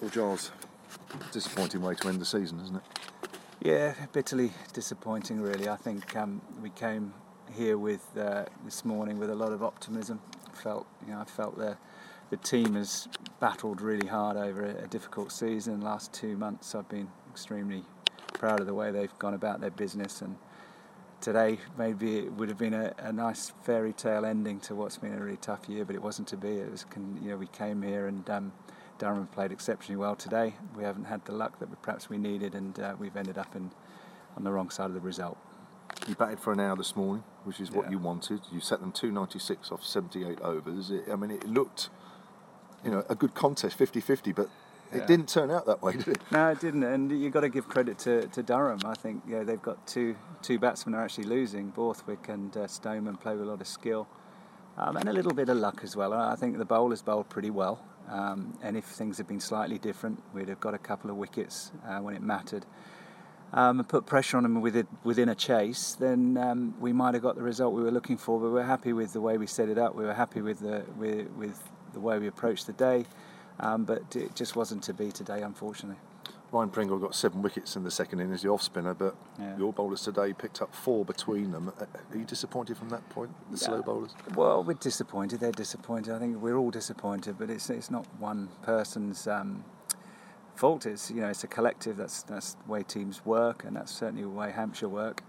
Well, Giles, disappointing way to end the season, isn't it? Yeah, bitterly disappointing, really. I think we came here with this morning with a lot of optimism. I felt the team has battled really hard over a difficult season. The last 2 months, I've been extremely proud of the way they've gone about their business, and today maybe it would have been a nice fairy tale ending to what's been a really tough year, but it wasn't to be. It was, we came here and Durham played exceptionally well today. We haven't had the luck that perhaps we needed, and we've ended up on the wrong side of the result. You batted for an hour this morning, which is what you wanted. You set them 296 off 78 overs. It looked, a good contest, 50-50, but it didn't turn out that way, did it? No, it didn't, and you've got to give credit to Durham. I think they've got two batsmen are actually losing. Borthwick and Stoneman play with a lot of skill, and a little bit of luck as well. I think the bowlers bowled pretty well. And if things had been slightly different, we'd have got a couple of wickets when it mattered, and put pressure on them within a chase, then we might have got the result we were looking for. But we're happy with the way we set it up. We were happy with the way we approached the day, but it just wasn't to be today, unfortunately. Ryan Pringle got 7 wickets in the second innings, the off spinner, but your bowlers today picked up 4 between them. Are you disappointed from that point, the slow bowlers? Well, we're disappointed. They're disappointed. I think we're all disappointed, but it's not one person's fault. It's a collective. That's the way teams work, and that's certainly the way Hampshire work.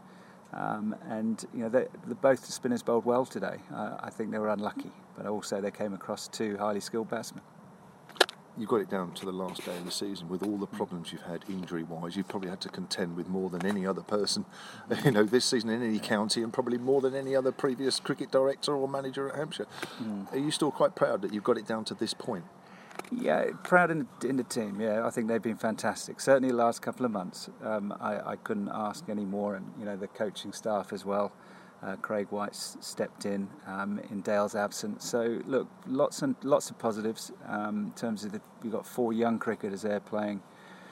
Both the spinners bowled well today. I think they were unlucky, but also they came across 2 highly skilled batsmen. You got it down to the last day of the season with all the problems you've had injury-wise. You've probably had to contend with more than any other person, this season in any county, and probably more than any other previous cricket director or manager at Hampshire. Are you still quite proud that you've got it down to this point? Yeah, proud in the team. Yeah, I think they've been fantastic. Certainly the last couple of months. I couldn't ask any more, and the coaching staff as well. Craig White's stepped in Dale's absence. So look, lots of positives in terms of we've got 4 young cricketers there playing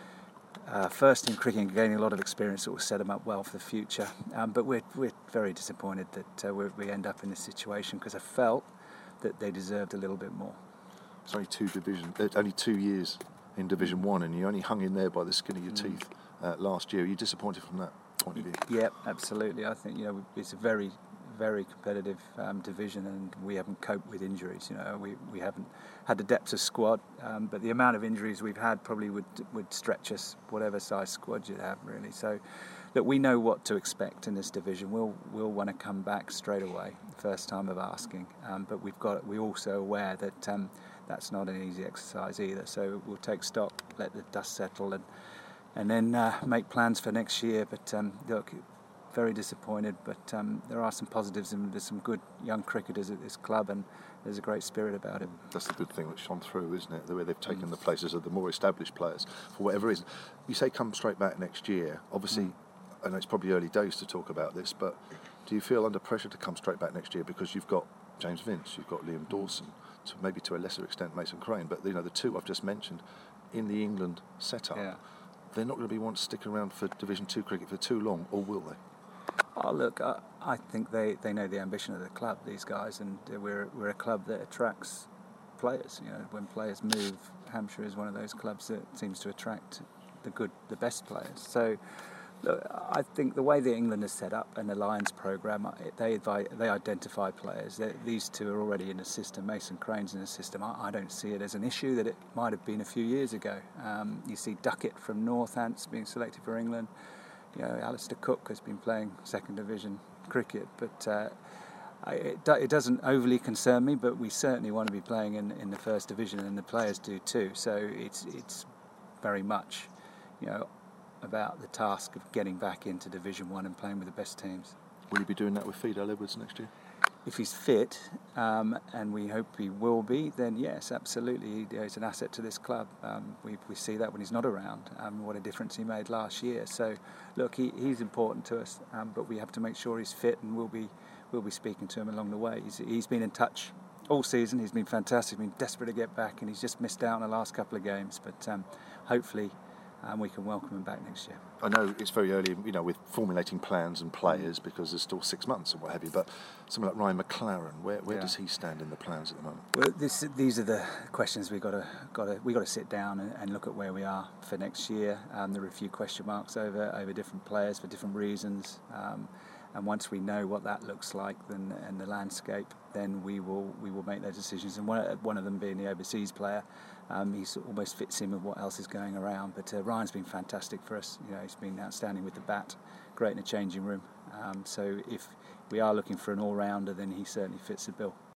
first team cricket and gaining a lot of experience that will set them up well for the future. But we're very disappointed that we end up in this situation, because I felt that they deserved a little bit more. It's only 2 years in Division 1, and you only hung in there by the skin of your teeth last year. Are you disappointed from that point of view? Yeah, absolutely. I think it's a very, very competitive division, and we haven't coped with injuries. We haven't had the depth of squad, but the amount of injuries we've had probably would stretch us, whatever size squad you have, really. So that we know what to expect in this division. We'll want to come back straight away, first time of asking. But we're also aware that that's not an easy exercise either. So we'll take stock, let the dust settle, and then make plans for next year. But look, very disappointed, but there are some positives, and there's some good young cricketers at this club, and there's a great spirit about it. That's the good thing that's shone through, isn't it? The way they've taken the places of the more established players, for whatever reason. You say come straight back next year. Obviously, I know it's probably early days to talk about this, but do you feel under pressure to come straight back next year, because you've got James Vince, you've got Liam Dawson, maybe to a lesser extent Mason Crane, but the 2 I've just mentioned in the England setup, they're not going to be wanting to stick around for Division 2 cricket for too long, or will they? Oh, look, I think they know the ambition of the club, these guys, and we're a club that attracts players. When players move, Hampshire is one of those clubs that seems to attract the best players. So look, I think the way that England is set up and the Lions programme, they identify players. These 2 are already in the system. Mason Crane's in the system. I don't see it as an issue that it might have been a few years ago. You see Duckett from Northants being selected for England. Alistair Cook has been playing second division cricket, but it doesn't overly concern me. But we certainly want to be playing in the first division, and the players do too. So it's very much, about the task of getting back into Division 1 and playing with the best teams. Will you be doing that with Fidel Edwards next year? If he's fit, and we hope he will be, then yes, absolutely. He's an asset to this club. We see that when he's not around. What a difference he made last year. So, look, he's important to us, but we have to make sure he's fit, and we'll be speaking to him along the way. He's been in touch all season. He's been fantastic. Been desperate to get back, and he's just missed out on the last couple of games. But hopefully and we can welcome him back next year. I know it's very early, with formulating plans and players because there's still 6 months and what have you. But someone like Ryan McLaren, where does he stand in the plans at the moment? Well, these are the questions we got to sit down and look at where we are for next year. There are a few question marks over different players for different reasons. And once we know what that looks like and the landscape, then we will make those decisions. And one of them being the overseas player, he almost fits in with what else is going around. But Ryan's been fantastic for us. He's been outstanding with the bat, great in the changing room. So if we are looking for an all-rounder, then he certainly fits the bill.